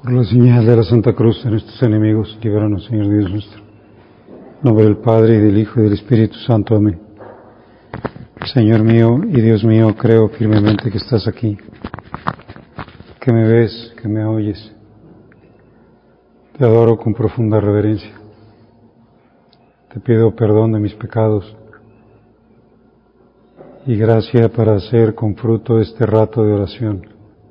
Por la señal de la Santa Cruz de nuestros enemigos, líbranos, Señor Dios nuestro. En nombre del Padre, y del Hijo, y del Espíritu Santo. Amén. Señor mío y Dios mío, creo firmemente que estás aquí, que me ves, que me oyes. Te adoro con profunda reverencia. Te pido perdón de mis pecados y gracia para hacer con fruto este rato de oración.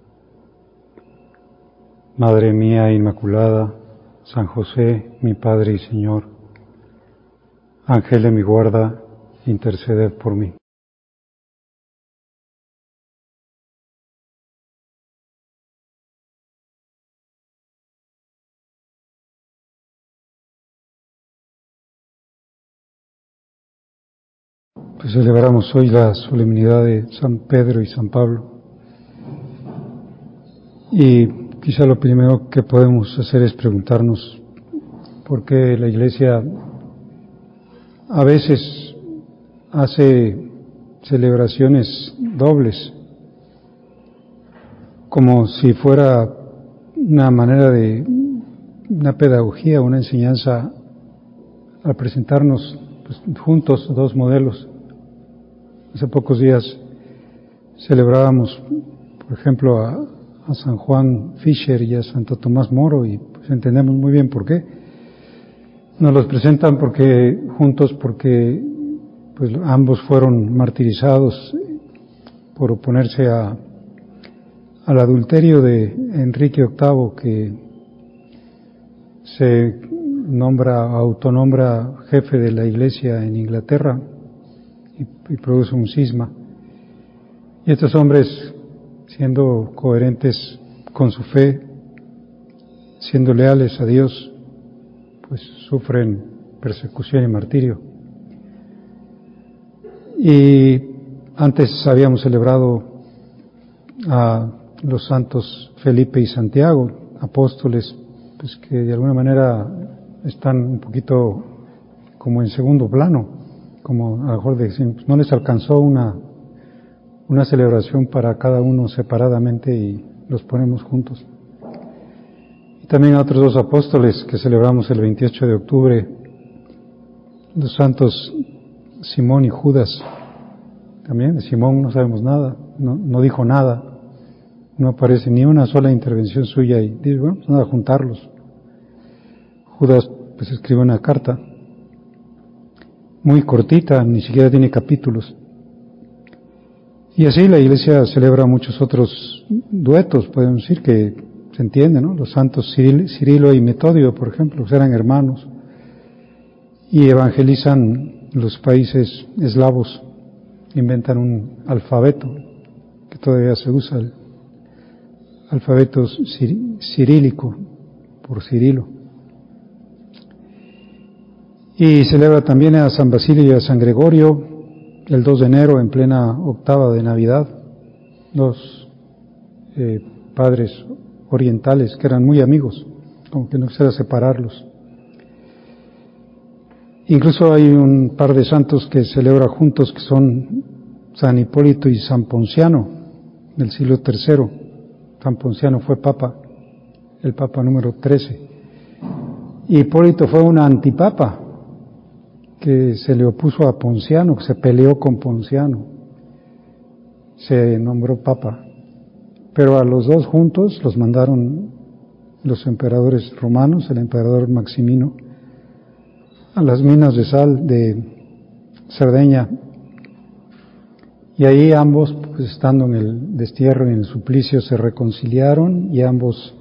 Madre mía Inmaculada, San José, mi Padre y Señor, Ángel de mi guarda, interceded por mí. Pues celebramos hoy la solemnidad de San Pedro y San Pablo. Y quizá lo primero que podemos hacer es preguntarnos por qué la Iglesia a veces hace celebraciones dobles, como si fuera una manera de una pedagogía, una enseñanza al presentarnos juntos dos modelos. Hace pocos días celebrábamos, por ejemplo, a San Juan Fisher y a Santo Tomás Moro, y pues entendemos muy bien por qué. Nos los presentan juntos porque pues ambos fueron martirizados por oponerse al adulterio de Enrique VIII, que se autonombra jefe de la Iglesia en Inglaterra y produce un cisma. Y estos hombres, siendo coherentes con su fe, siendo leales a Dios, pues sufren persecución y martirio. Y antes habíamos celebrado a los santos Felipe y Santiago, apóstoles, pues que de alguna manera están un poquito como en segundo plano, como a lo mejor decimos, no les alcanzó una celebración para cada uno separadamente y los ponemos juntos. Y también a otros dos apóstoles que celebramos el 28 de octubre, los santos Simón y Judas. También de Simón no sabemos nada, no dijo nada, no aparece ni una sola intervención suya y dice, bueno, pues nada, juntarlos. Judas pues escribe una carta muy cortita, ni siquiera tiene capítulos. Y así la Iglesia celebra muchos otros duetos, podemos decir que se entiende, ¿no? Los santos Cirilo y Metodio, por ejemplo, que eran hermanos y evangelizan los países eslavos, inventan un alfabeto que todavía se usa, el alfabeto cirílico, por Cirilo. Y celebra también a San Basilio y a San Gregorio el 2 de enero en plena octava de Navidad, dos padres orientales que eran muy amigos, como que no quisiera separarlos. Incluso hay un par de santos que celebra juntos, que son San Hipólito y San Ponciano, del siglo III. San Ponciano fue papa, el papa número 13. Y Hipólito fue un antipapa, que se le opuso a Ponciano, que se peleó con Ponciano, se nombró papa, pero a los dos juntos los mandaron los emperadores romanos, el emperador Maximino, a las minas de sal de Cerdeña, y ahí ambos, pues estando en el destierro y en el suplicio, se reconciliaron y ambos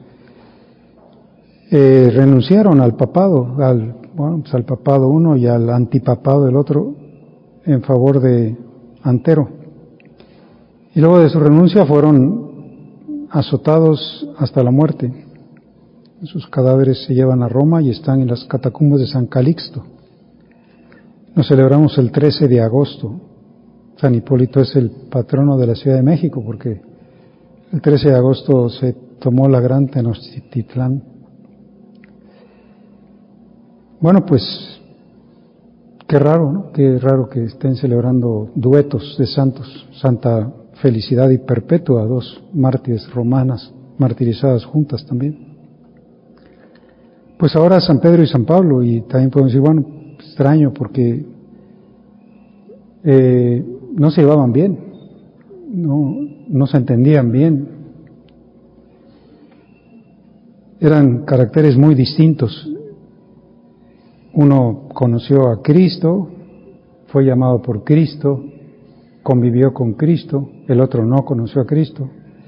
renunciaron al papado, al papado uno y al antipapado del otro, en favor de Antero. Y luego de su renuncia fueron azotados hasta la muerte. Sus cadáveres se llevan a Roma y están en las catacumbas de San Calixto. Nos celebramos el 13 de agosto. San Hipólito es el patrono de la Ciudad de México, porque el 13 de agosto se tomó la gran Tenochtitlán. Bueno, pues qué raro, ¿no? Qué raro que estén celebrando duetos de santos, Santa Felicidad y Perpetua, dos mártires romanas martirizadas juntas también. pues ahora San Pedro y San Pablo, y también podemos decir, bueno, extraño porque no se llevaban bien, no se entendían bien, eran caracteres muy distintos. Uno conoció a Cristo, fue llamado por Cristo, convivió con Cristo, el otro no conoció a Cristo,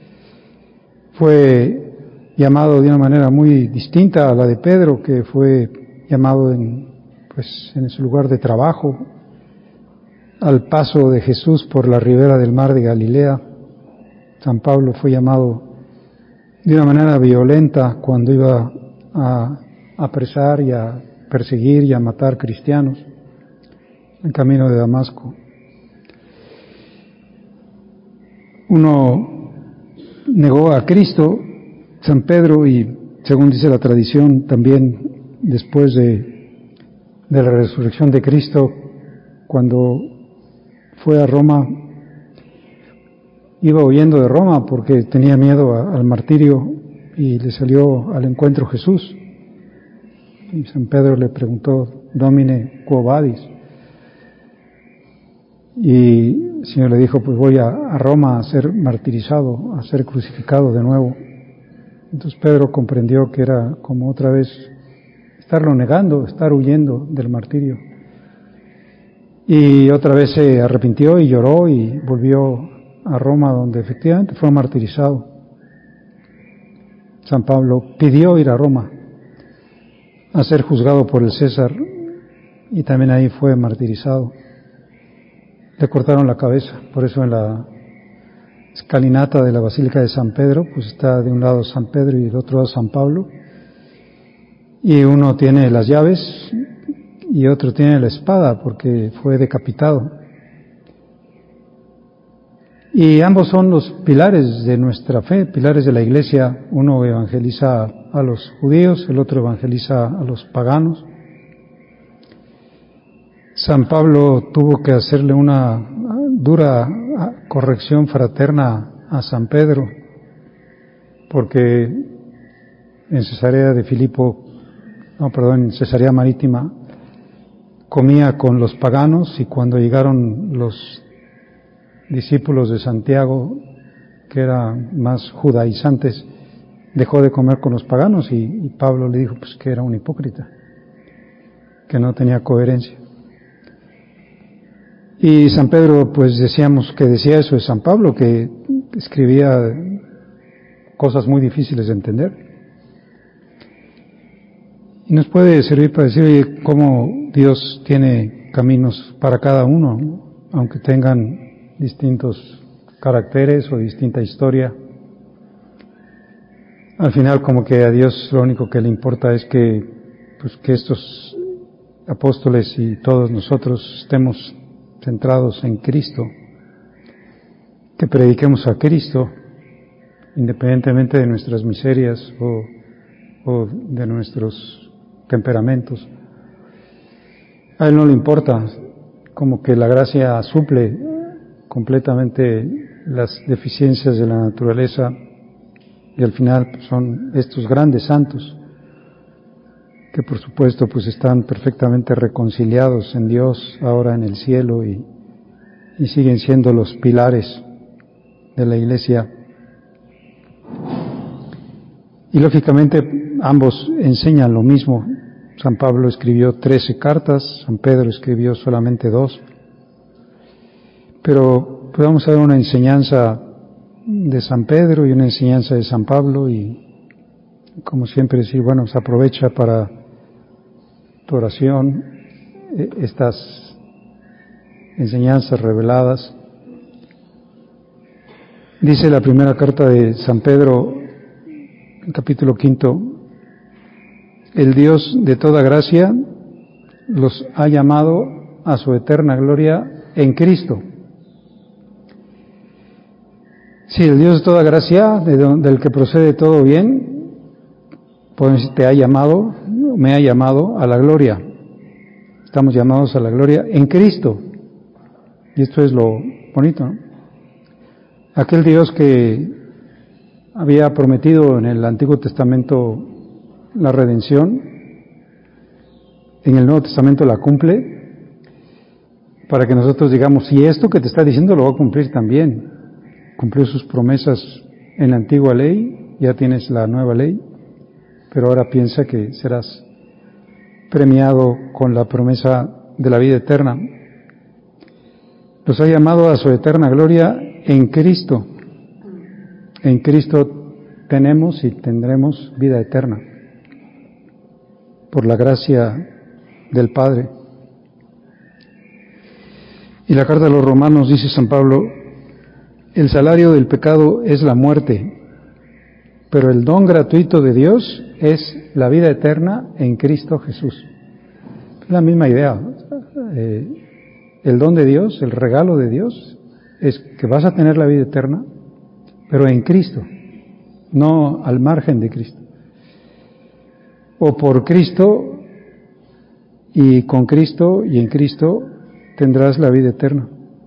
fue llamado de una manera muy distinta a la de Pedro, que fue llamado en su lugar de trabajo, al paso de Jesús por la ribera del mar de Galilea. San Pablo fue llamado de una manera violenta cuando iba a apresar y a perseguir y a matar cristianos en camino de Damasco. Uno negó a Cristo, San Pedro, y según dice la tradición, también después de la resurrección de Cristo, cuando fue a Roma, iba huyendo de Roma porque tenía miedo al martirio y le salió al encuentro Jesús. Y San Pedro le preguntó, Domine, quo vadis? Y el Señor le dijo, pues voy a Roma a ser martirizado, a ser crucificado de nuevo. Entonces Pedro comprendió que era como otra vez estarlo negando, estar huyendo del martirio. Y otra vez se arrepintió y lloró y volvió a Roma, donde efectivamente fue martirizado. San Pablo pidió ir a Roma a ser juzgado por el César y también ahí fue martirizado. Le cortaron la cabeza, por eso en la escalinata de la Basílica de San Pedro, pues está de un lado San Pedro y del otro lado San Pablo, y uno tiene las llaves y otro tiene la espada porque fue decapitado. Y ambos son los pilares de nuestra fe, pilares de la Iglesia. Uno evangeliza a los judíos, el otro evangeliza a los paganos. San Pablo tuvo que hacerle una dura corrección fraterna a San Pedro, porque en Cesarea Marítima, comía con los paganos, y cuando llegaron los discípulos de Santiago, que eran más judaizantes, dejó de comer con los paganos, y Pablo le dijo pues que era un hipócrita, que no tenía coherencia. Y San Pedro, pues decíamos que decía eso de San Pablo, que escribía cosas muy difíciles de entender. Y nos puede servir para decir, oye, cómo Dios tiene caminos para cada uno, ¿no? Aunque tengan distintos caracteres o distinta historia. Al final, como que a Dios lo único que le importa es que estos apóstoles y todos nosotros estemos centrados en Cristo, que prediquemos a Cristo, independientemente de nuestras miserias o de nuestros temperamentos. A Él no le importa, como que la gracia suple completamente las deficiencias de la naturaleza, y al final son estos grandes santos que por supuesto pues están perfectamente reconciliados en Dios ahora en el cielo y siguen siendo los pilares de la Iglesia. Y lógicamente ambos enseñan lo mismo. San Pablo escribió 13 cartas, San Pedro escribió solamente 2. Pero podemos ver una enseñanza de San Pedro y una enseñanza de San Pablo, y como siempre decir, bueno, se aprovecha para tu oración estas enseñanzas reveladas. Dice la primera carta de San Pedro, el capítulo 5, el Dios de toda gracia los ha llamado a su eterna gloria en Cristo. Sí, el Dios de toda gracia, del que procede todo bien, pues me ha llamado a la gloria. Estamos llamados a la gloria en Cristo. Y esto es lo bonito, ¿no? Aquel Dios que había prometido en el Antiguo Testamento la redención, en el Nuevo Testamento la cumple, para que nosotros digamos, si esto que te está diciendo lo va a cumplir también. Cumplió sus promesas en la antigua ley, ya tienes la nueva ley, pero ahora piensa que serás premiado con la promesa de la vida eterna. Nos ha llamado a su eterna gloria en Cristo. En Cristo tenemos y tendremos vida eterna, por la gracia del Padre. Y la carta de los Romanos dice San Pablo, el salario del pecado es la muerte, pero el don gratuito de Dios es la vida eterna en Cristo Jesús. Es la misma idea. El don de Dios, el regalo de Dios, es que vas a tener la vida eterna, pero en Cristo, no al margen de Cristo. O por Cristo, y con Cristo y en Cristo tendrás la vida eterna.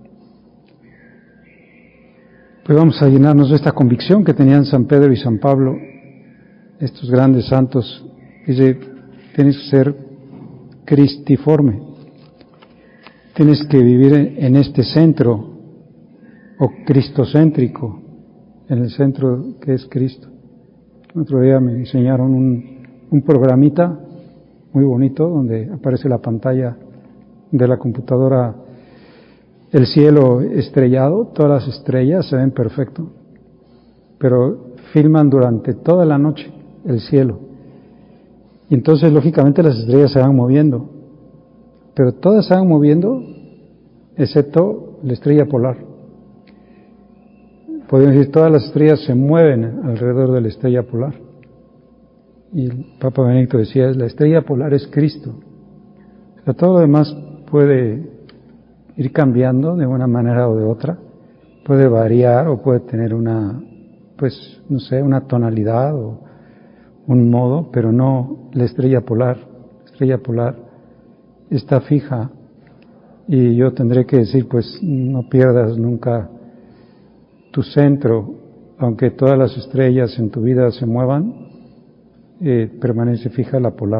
Pues vamos a llenarnos de esta convicción que tenían San Pedro y San Pablo, estos grandes santos. Dice, tienes que ser cristiforme, tienes que vivir en este centro, o cristocéntrico, en el centro que es Cristo. Otro día me enseñaron un programita muy bonito, donde aparece la pantalla de la computadora, el cielo estrellado, todas las estrellas se ven perfecto, pero filman durante toda la noche el cielo. Y entonces, lógicamente, las estrellas se van moviendo, pero todas se van moviendo, excepto la estrella polar. Podemos decir, todas las estrellas se mueven alrededor de la estrella polar. Y el Papa Benedicto decía, la estrella polar es Cristo. O sea, todo lo demás puede ir cambiando de una manera o de otra, puede variar o puede tener una, pues, no sé, una tonalidad o un modo, pero no la estrella polar. La estrella polar está fija, y yo tendré que decir, pues, no pierdas nunca tu centro, aunque todas las estrellas en tu vida se muevan, permanece fija la polar.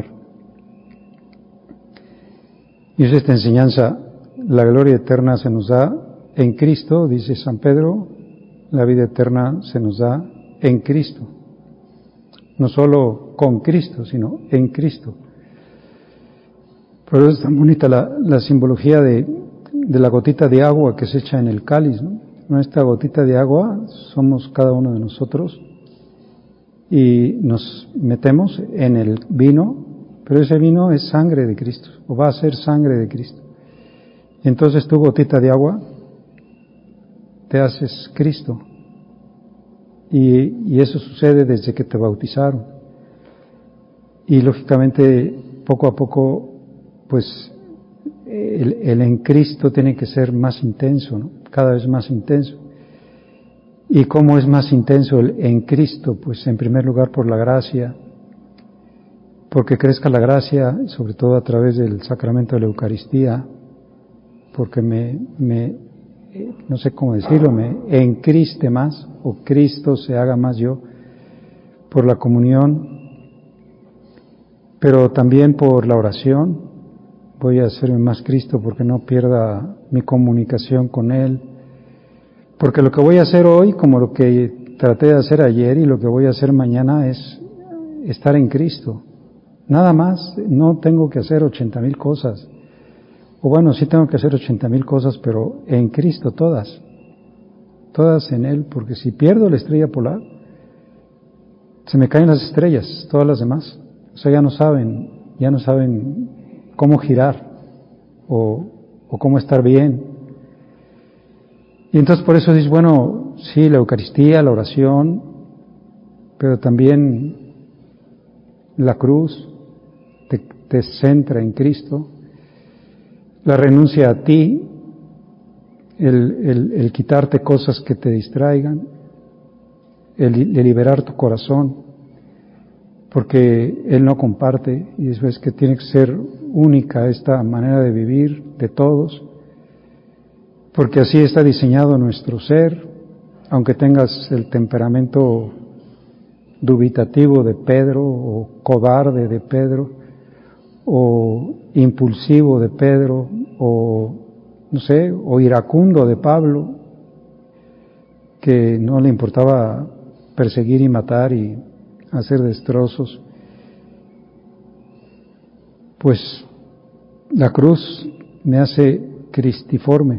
Y es esta enseñanza, la gloria eterna se nos da en Cristo, dice San Pedro, la vida eterna se nos da en Cristo. No solo con Cristo, sino en Cristo. Por eso es tan bonita la simbología de la gotita de agua que se echa en el cáliz, ¿no? Nuestra gotita de agua somos cada uno de nosotros, y nos metemos en el vino, pero ese vino es sangre de Cristo, o va a ser sangre de Cristo. Y entonces tu gotita de agua te haces Cristo, y eso sucede desde que te bautizaron. Y lógicamente, poco a poco, pues el en Cristo tiene que ser más intenso, ¿no? Cada vez más intenso. ¿Y cómo es más intenso el en Cristo? Pues en primer lugar por la gracia, porque crezca la gracia, sobre todo a través del sacramento de la Eucaristía, porque no sé cómo decirlo, me encriste más, o Cristo se haga más yo, por la comunión, pero también por la oración. Voy a hacerme más Cristo porque no pierda mi comunicación con Él, porque lo que voy a hacer hoy, como lo que traté de hacer ayer, y lo que voy a hacer mañana, es estar en Cristo. Nada más, no tengo que hacer 80,000 cosas. O bueno, sí tengo que hacer 80,000 cosas, pero en Cristo todas en Él, porque si pierdo la estrella polar, se me caen las estrellas, todas las demás. O sea, ya no saben cómo girar o cómo estar bien. Y entonces por eso dices, bueno, sí, la Eucaristía, la oración, pero también la cruz te centra en Cristo, la renuncia a ti, el quitarte cosas que te distraigan, el liberar tu corazón, porque Él no comparte, y es que tiene que ser única esta manera de vivir de todos, porque así está diseñado nuestro ser, aunque tengas el temperamento dubitativo de Pedro, o cobarde de Pedro, o impulsivo de Pedro, o no sé, o iracundo de Pablo, que no le importaba perseguir y matar y hacer destrozos. Pues la cruz me hace cristiforme.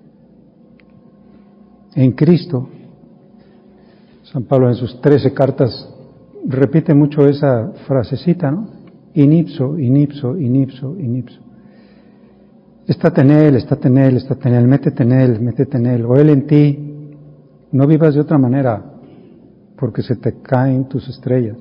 En Cristo, San Pablo en sus 13 cartas repite mucho esa frasecita, ¿no? In ipso, in ipso, in ipso, in ipso. Estate en Él, estate en Él, estate en Él, métete en Él, métete en Él, o Él en ti. No vivas de otra manera, porque se te caen tus estrellas.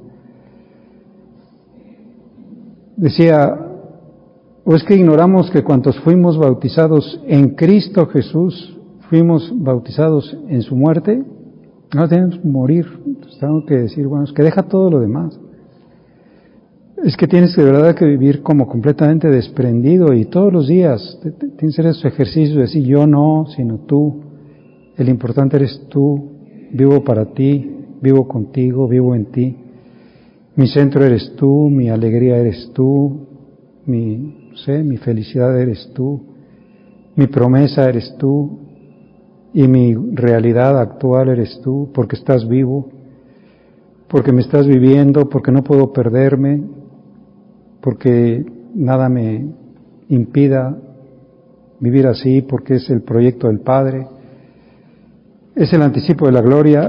Decía, ¿o es que ignoramos que cuantos fuimos bautizados en Cristo Jesús, fuimos bautizados en su muerte? No tenemos que morir. Entonces tengo que decir, bueno, es que deja todo lo demás. Es que tienes de verdad que vivir como completamente desprendido y todos los días tienes que hacer esos ejercicios de decir yo no, sino tú. El importante eres tú. Vivo para ti, vivo contigo, vivo en ti. Mi centro eres tú, mi alegría eres tú, mi felicidad eres tú, mi promesa eres tú y mi realidad actual eres tú, porque estás vivo, porque me estás viviendo, porque no puedo perderme, porque nada me impida vivir así, porque es el proyecto del Padre, es el anticipo de la gloria.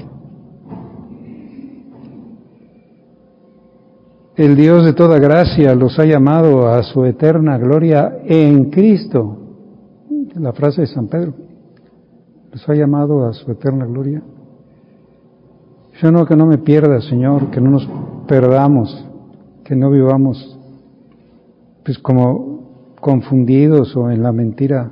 El Dios de toda gracia los ha llamado a su eterna gloria en Cristo. La frase de San Pedro. Los ha llamado a su eterna gloria. Yo no, que no me pierda, Señor, que no nos perdamos, que no vivamos pues como confundidos o en la mentira.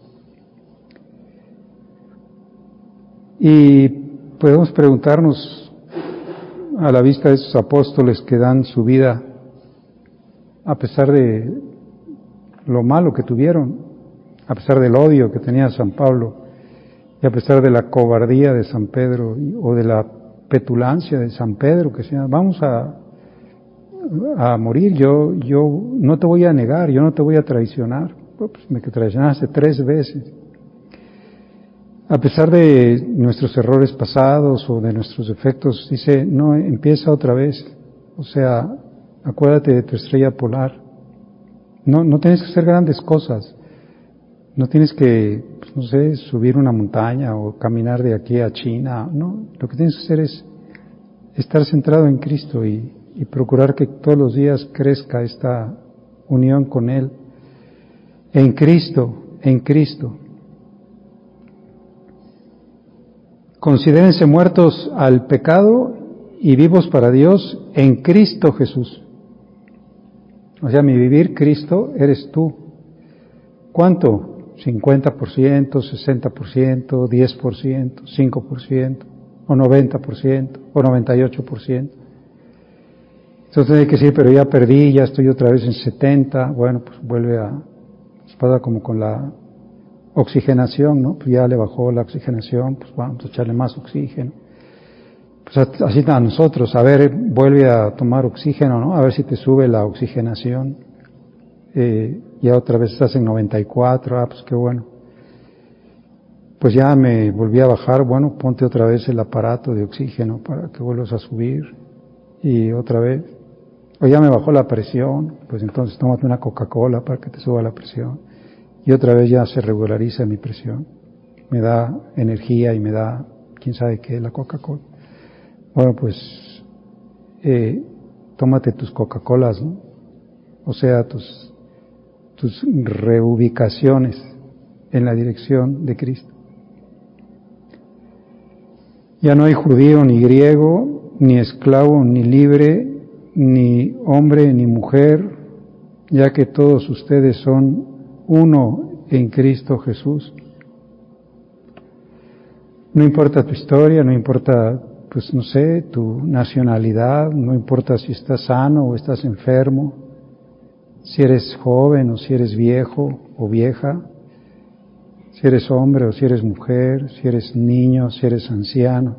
Y podemos preguntarnos, a la vista de esos apóstoles que dan su vida a pesar de lo malo que tuvieron, a pesar del odio que tenía San Pablo y a pesar de la cobardía de San Pedro o de la petulancia de San Pedro, que decía, vamos a morir, yo no te voy a negar, yo no te voy a traicionar. Pues me traicionaste 3 veces. A pesar de nuestros errores pasados o de nuestros defectos, dice, no, empieza otra vez. O sea, acuérdate de tu estrella polar. No tienes que hacer grandes cosas. No tienes que, pues, no sé, subir una montaña o caminar de aquí a China. No, lo que tienes que hacer es estar centrado en Cristo y procurar que todos los días crezca esta unión con Él. En Cristo, en Cristo. Considérense muertos al pecado y vivos para Dios en Cristo Jesús. O sea, mi vivir Cristo eres tú. ¿Cuánto? 50%, 60%, 10%, 5%, o 90%, o 98%. Entonces hay que decir, pero ya perdí, ya estoy otra vez en 70. Bueno, pues vuelve pasa como con la oxigenación, ¿no? Pues ya le bajó la oxigenación, pues vamos a echarle más oxígeno. Pues así a nosotros, a ver, vuelve a tomar oxígeno, ¿no? A ver si te sube la oxigenación. Ya otra vez estás en 94, pues qué bueno. Pues ya me volví a bajar, bueno, ponte otra vez el aparato de oxígeno para que vuelvas a subir. Y otra vez. O ya me bajó la presión, pues entonces tómate una Coca-Cola para que te suba la presión. Y otra vez ya se regulariza mi presión. Me da energía y me da, quién sabe qué, la Coca-Cola. Bueno, pues, tómate tus Coca-Colas, ¿no? O sea, tus reubicaciones en la dirección de Cristo. Ya no hay judío ni griego, ni esclavo ni libre, ni hombre ni mujer, ya que todos ustedes son uno en Cristo Jesús. No importa tu historia, no importa, pues no sé, tu nacionalidad, no importa si estás sano o estás enfermo, si eres joven o si eres viejo o vieja, si eres hombre o si eres mujer, si eres niño, si eres anciano.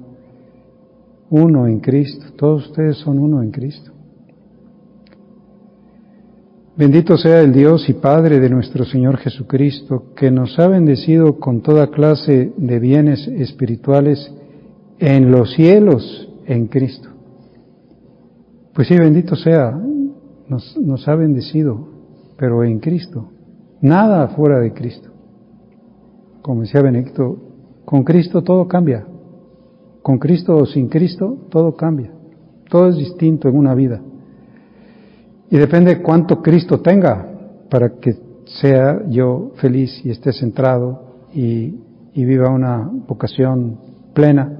Uno en Cristo, todos ustedes son uno en Cristo. Bendito sea el Dios y Padre de nuestro Señor Jesucristo, que nos ha bendecido con toda clase de bienes espirituales en los cielos en Cristo. Pues sí, bendito sea, nos ha bendecido, pero en Cristo, nada fuera de Cristo. Como decía Benedicto, con Cristo todo cambia, con Cristo o sin Cristo todo cambia, todo es distinto en una vida. Y depende cuánto Cristo tenga para que sea yo feliz y esté centrado y viva una vocación plena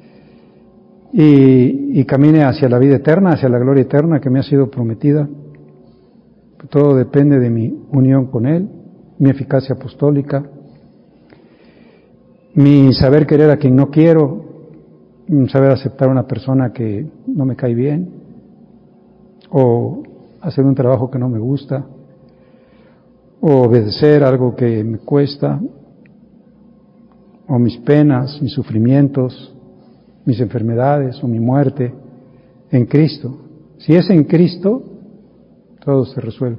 y camine hacia la vida eterna, hacia la gloria eterna que me ha sido prometida. Todo depende de mi unión con Él, mi eficacia apostólica, mi saber querer a quien no quiero, mi saber aceptar a una persona que no me cae bien, o hacer un trabajo que no me gusta, o obedecer algo que me cuesta, o mis penas, mis sufrimientos, mis enfermedades o mi muerte, en Cristo. Si es en Cristo, todo se resuelve.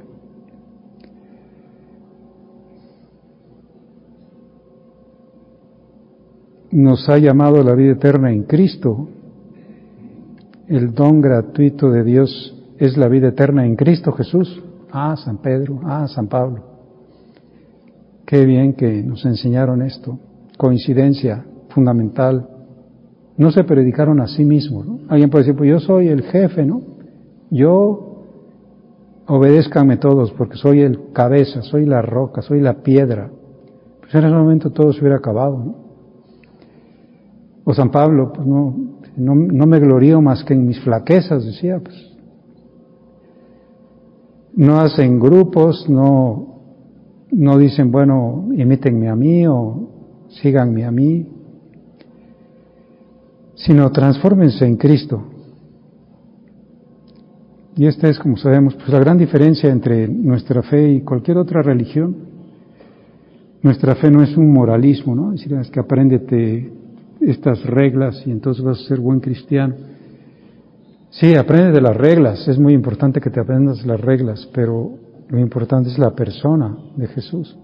Nos ha llamado a la vida eterna en Cristo. El don gratuito de Dios es la vida eterna en Cristo Jesús. San Pedro, San Pablo. Qué bien que nos enseñaron esto. Coincidencia fundamental. No se predicaron a sí mismos, ¿no? Alguien puede decir, pues yo soy el jefe, ¿no? Yo, obedézcanme todos, porque soy el cabeza, soy la roca, soy la piedra. Pues en ese momento todo se hubiera acabado, ¿no? O San Pablo, pues no me glorío más que en mis flaquezas, decía, pues. No hacen grupos, no dicen, bueno, imítenme a mí o síganme a mí, sino transfórmense en Cristo. Y esta es, como sabemos, pues la gran diferencia entre nuestra fe y cualquier otra religión. Nuestra fe no es un moralismo, ¿no? Es decir, es que apréndete estas reglas y entonces vas a ser buen cristiano. Sí, aprende de las reglas, es muy importante que te aprendas las reglas, pero lo importante es la persona de Jesús.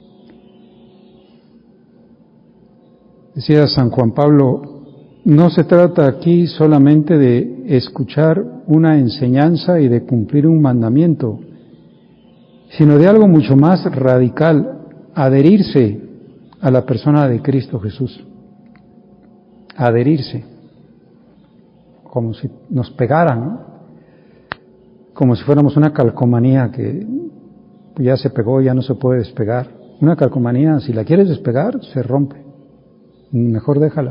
Decía San Juan Pablo, no se trata aquí solamente de escuchar una enseñanza y de cumplir un mandamiento, sino de algo mucho más radical, adherirse a la persona de Cristo Jesús. Adherirse, como si nos pegaran, ¿no? Como si fuéramos una calcomanía que ya se pegó, ya no se puede despegar. Una calcomanía, si la quieres despegar, se rompe. Mejor déjala.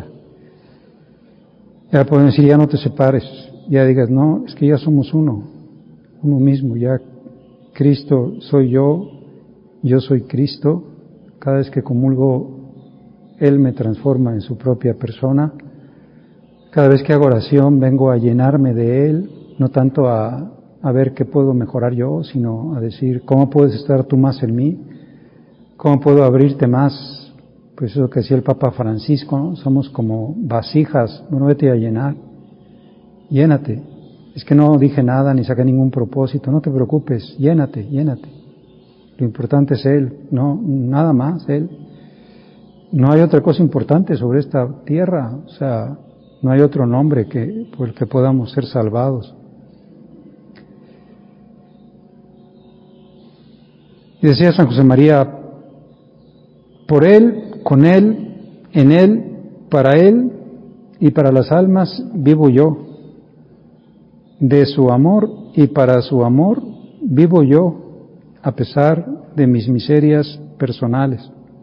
Ya pueden decir, ya no te separes. Ya digas, no, es que ya somos uno mismo. Ya Cristo soy yo soy Cristo. Cada vez que comulgo, Él me transforma en su propia persona. Cada vez que hago oración, vengo a llenarme de Él, no tanto a ver qué puedo mejorar yo, sino a decir, ¿cómo puedes estar tú más en mí? ¿Cómo puedo abrirte más? Pues eso que decía el Papa Francisco, ¿no? Somos como vasijas, bueno, vete a llenar, llénate. Es que no dije nada, ni saqué ningún propósito, no te preocupes, llénate. Lo importante es Él, no, nada más, Él. No hay otra cosa importante sobre esta tierra, o sea, no hay otro nombre por el que podamos ser salvados. Y decía San José María, por Él, con Él, en Él, para Él y para las almas vivo yo. De su amor y para su amor vivo yo, a pesar de mis miserias personales.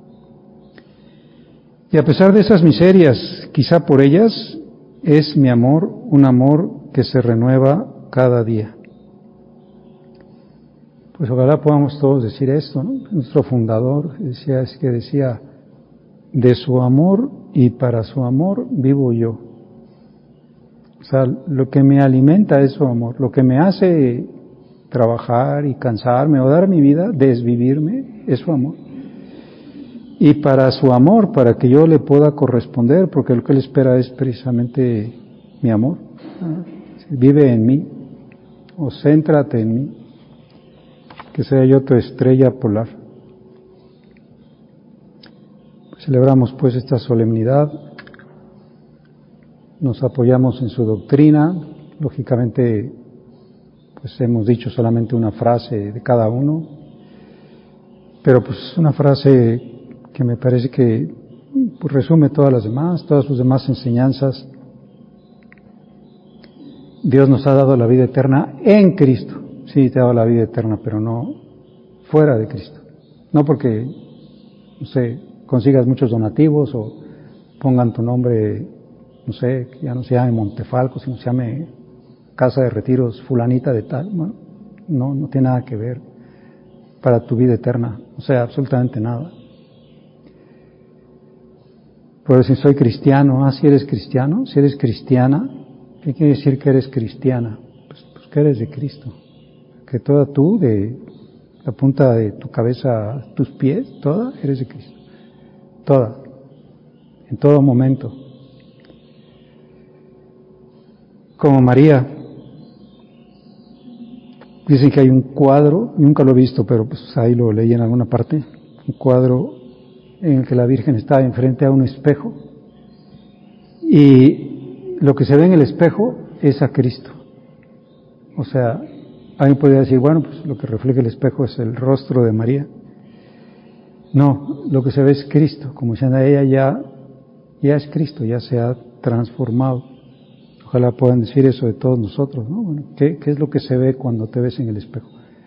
Y a pesar de esas miserias, quizá por ellas, es mi amor un amor que se renueva cada día. Pues ojalá podamos todos decir esto, ¿no? Nuestro fundador decía, de su amor y para su amor vivo yo. O sea, lo que me alimenta es su amor, lo que me hace trabajar y cansarme o dar mi vida, desvivirme, es su amor. Y para su amor, para que yo le pueda corresponder, porque lo que Él espera es precisamente mi amor. Vive en mí, o céntrate en mí. que sea yo tu estrella polar. Celebramos pues esta solemnidad, nos apoyamos en su doctrina, lógicamente pues hemos dicho solamente una frase de cada uno, pero pues es una frase que me parece que pues, resume todas sus demás enseñanzas. Dios nos ha dado la vida eterna en Cristo. Sí, te ha dado la vida eterna, pero no fuera de Cristo. No porque, no sé, consigas muchos donativos o pongan tu nombre, no sé, que ya no se llame Montefalco, sino se llame Casa de Retiros fulanita de tal. Bueno, no tiene nada que ver para tu vida eterna. O sea, absolutamente nada. Pero si soy cristiano, si eres cristiano, si eres cristiana, ¿qué quiere decir que eres cristiana? Pues que eres de Cristo. Que toda tú, de la punta de tu cabeza a tus pies, toda eres de Cristo. Toda. En todo momento. Como María. Dicen que hay un cuadro, nunca lo he visto, pero pues ahí lo leí en alguna parte, un cuadro en el que la Virgen está enfrente a un espejo y lo que se ve en el espejo es a Cristo. O sea, alguien podría decir, bueno, pues lo que refleja el espejo es el rostro de María. No, lo que se ve es Cristo, como diciendo, ella ya es Cristo, ya se ha transformado. Ojalá puedan decir eso de todos nosotros, ¿no? Bueno, ¿qué es lo que se ve cuando te ves en el espejo?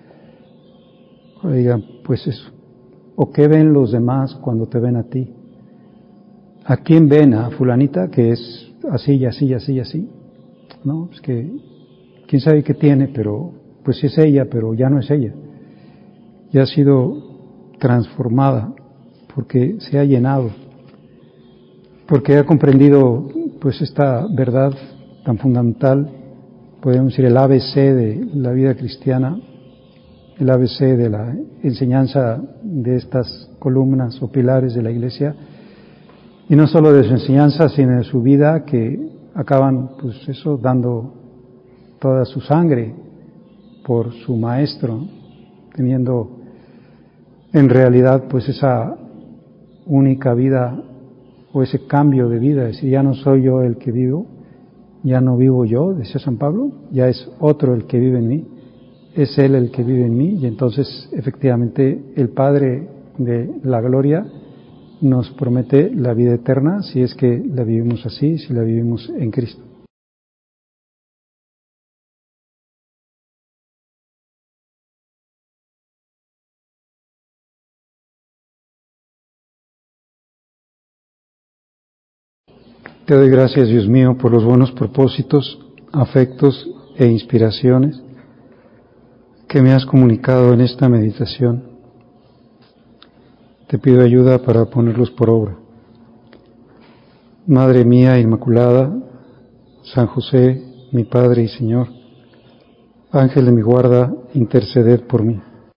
O digan, pues eso. ¿O qué ven los demás cuando te ven a ti? ¿A quién ven? ¿A fulanita que es así y así y así y así? No, es que quién sabe qué tiene, pero pues es ella, pero ya no es ella. Ya ha sido transformada porque se ha llenado, porque ha comprendido pues esta verdad tan fundamental, podemos decir el ABC de la vida cristiana, el ABC de la enseñanza de estas columnas o pilares de la Iglesia, y no solo de su enseñanza, sino de su vida, que acaban pues eso, dando toda su sangre por su Maestro, teniendo en realidad pues esa única vida o ese cambio de vida, es decir, ya no soy yo el que vivo, ya no vivo yo, decía San Pablo, ya es otro el que vive en mí, es Él el que vive en mí, y entonces efectivamente el Padre de la gloria nos promete la vida eterna si es que la vivimos así, si la vivimos en Cristo. Te doy gracias, Dios mío, por los buenos propósitos, afectos e inspiraciones que me has comunicado en esta meditación. Te pido ayuda para ponerlos por obra. Madre mía Inmaculada, San José, mi Padre y Señor, Ángel de mi guarda, interceded por mí.